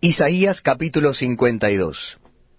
Isaías capítulo 52.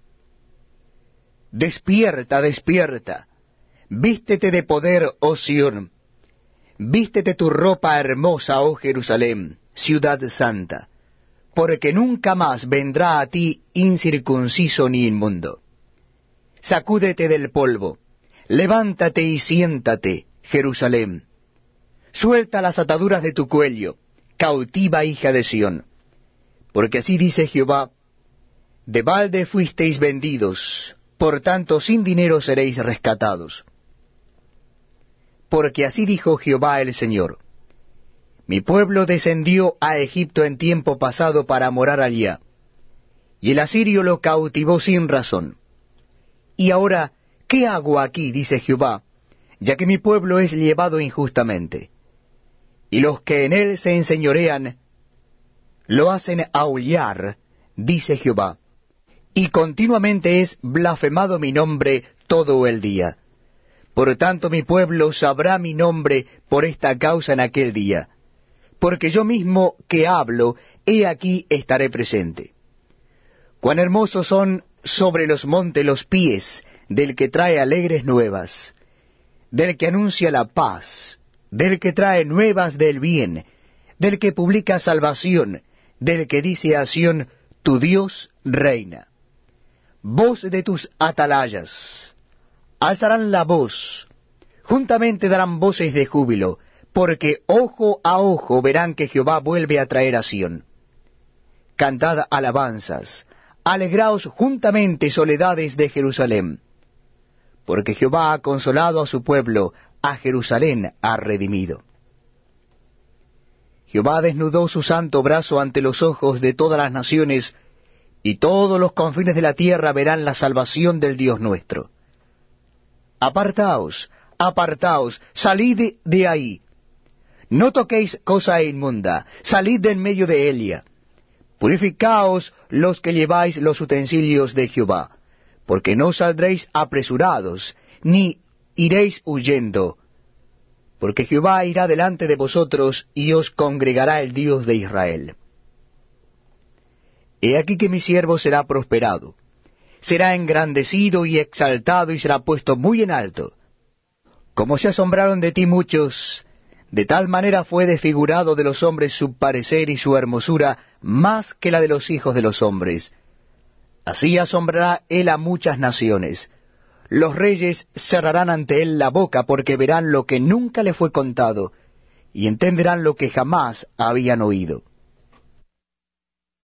Despierta, despierta, vístete de poder, oh Sión, vístete tu ropa hermosa, oh Jerusalén, ciudad santa, porque nunca más vendrá a ti incircunciso ni inmundo. Sacúdete del polvo, levántate y siéntate, Jerusalén. Suelta las ataduras de tu cuello, cautiva hija de Sión. Porque así dice Jehová: de balde fuisteis vendidos, por tanto sin dinero seréis rescatados. Porque así dijo Jehová el Señor: mi pueblo descendió a Egipto en tiempo pasado para morar allá, y el asirio lo cautivó sin razón. Y ahora, ¿qué hago aquí? Dice Jehová, ya que mi pueblo es llevado injustamente, y los que en él se enseñorean lo hacen aullar, dice Jehová, y continuamente es blasfemado mi nombre todo el día. Por tanto mi pueblo sabrá mi nombre por esta causa en aquel día, porque yo mismo que hablo, he aquí estaré presente. Cuán hermosos son sobre los montes los pies del que trae alegres nuevas, del que anuncia la paz, del que trae nuevas del bien, del que publica salvación, del que dice a Sión: tu Dios reina. Voz de tus atalayas, alzarán la voz, juntamente darán voces de júbilo, porque ojo a ojo verán que Jehová vuelve a traer a Sión. Cantad alabanzas, alegraos juntamente, soledades de Jerusalén, porque Jehová ha consolado a su pueblo, a Jerusalén ha redimido. Jehová desnudó su santo brazo ante los ojos de todas las naciones, y todos los confines de la tierra verán la salvación del Dios nuestro. Apartaos, apartaos, salid de ahí. No toquéis cosa inmunda, salid de en medio de ella. Purificaos los que lleváis los utensilios de Jehová, porque no saldréis apresurados, ni iréis huyendo, porque Jehová irá delante de vosotros, y os congregará el Dios de Israel. He aquí que mi siervo será prosperado, será engrandecido y exaltado, y será puesto muy en alto. Como se asombraron de ti muchos, de tal manera fue desfigurado de los hombres su parecer y su hermosura, más que la de los hijos de los hombres. Así asombrará él a muchas naciones. Los reyes cerrarán ante él la boca, porque verán lo que nunca le fue contado, y entenderán lo que jamás habían oído.